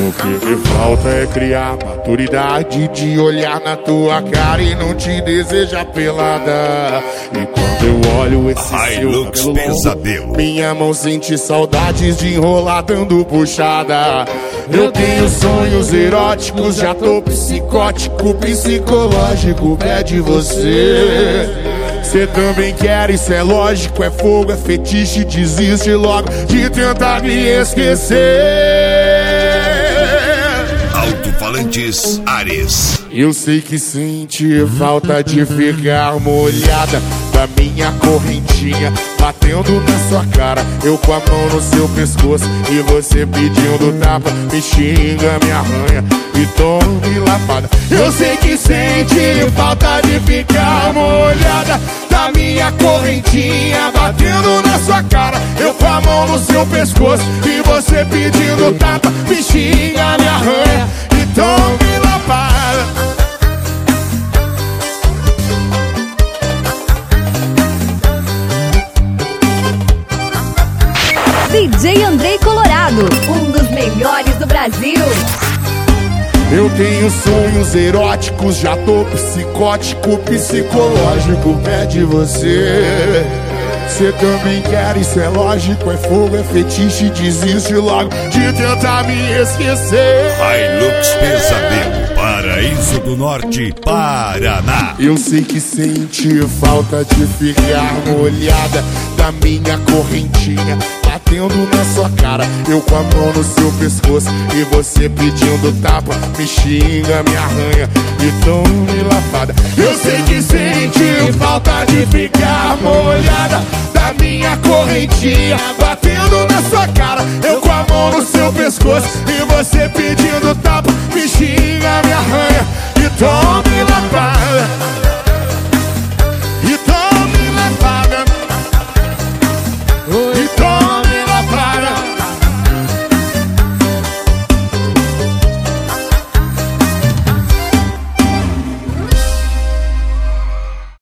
O que me falta é criar maturidade de olhar na tua cara e não te desejar pelada. E quando eu olho esse seu cabelo longo, minha mão sente saudades de enrolar dando puxada. Eu tenho sonhos eróticos, já tô psicótico, psicológico, pede você. Cê também quer, isso é lógico, é fogo, é fetiche, desiste logo de tentar me esquecer. Alto-falantes Ares. Eu sei que sente falta de ficar molhada da minha correntinha batendo na sua cara, eu com a mão no seu pescoço e você pedindo tapa, me xinga, me arranha e tome lapada. Eu sei que sente falta de ficar molhada da minha correntinha batendo na sua cara, eu com a mão no seu pescoço e você pedindo tapa, me xinga, me arranha e tome lapada. DJ Andrei Colorado, um dos melhores do Brasil. Eu tenho sonhos eróticos, já tô psicótico, psicológico, pede você. Cê também quer, isso é lógico, é fogo, é fetiche, desiste logo de tentar me esquecer. Hilux Pesadelo, Paraíso do Norte, Paraná. Eu sei que sente falta de ficar molhada da minha correntinha batendo na sua cara, eu com a mão no seu pescoço e você pedindo tapa, me xinga, me arranha e tome lapada. Eu sei que sente falta de ficar molhada da minha correntinha batendo na sua cara, eu com a mão no seu pescoço e você pedindo tapa, me xinga, me arranha e tome